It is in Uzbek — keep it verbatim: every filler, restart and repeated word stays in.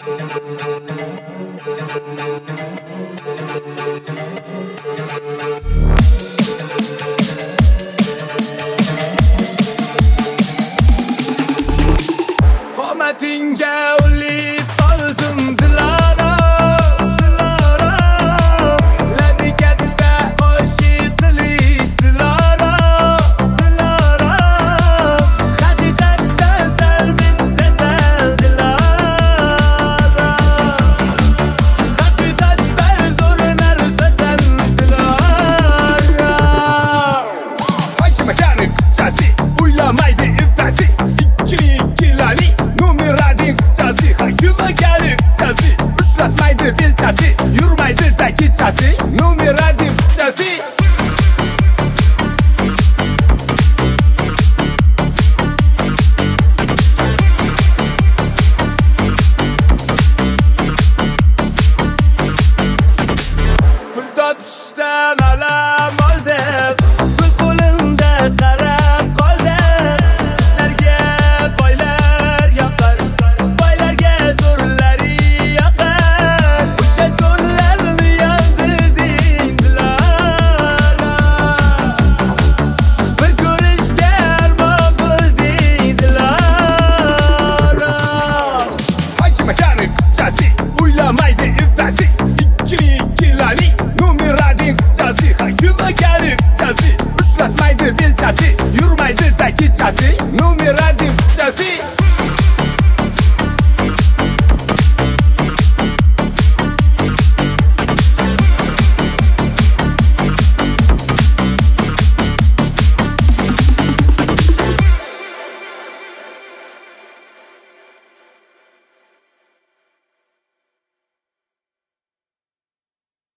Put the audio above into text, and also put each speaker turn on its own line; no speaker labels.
Qomatingga ulib qoldim Dilara, Dilara. Ladi katta qo'shiq qilish Dilara, Dilara. Haqiqatda sal bittasan Dilara. Haqiqatda zo'r narsasan Dilara. Hangi makaning qizchasi uylamaydi ibtasi. Ikkili ikkilali numerading qizchasi. Hakimakali qizchasi ushlatmaydi belchasi. Yurmaydi takichasi numerading qizchasi. Pulda tushdan alam oldim, pul qo'limda qarab qoldim. Qizlarga boylar yoqar, boylarga zo'rlari yoqar. O'sha zo'rlarni yondirding Dilara. Bir ko'rishga armon qilding Dilara. Hangi makaning qizchasi uylamaydi ibtasi. Ikkili ikkilali numerading qizchasi. Hakimakali qizchasi ushlatmaydi belchasi. Yurmaydi takichasi numerading qizchasi.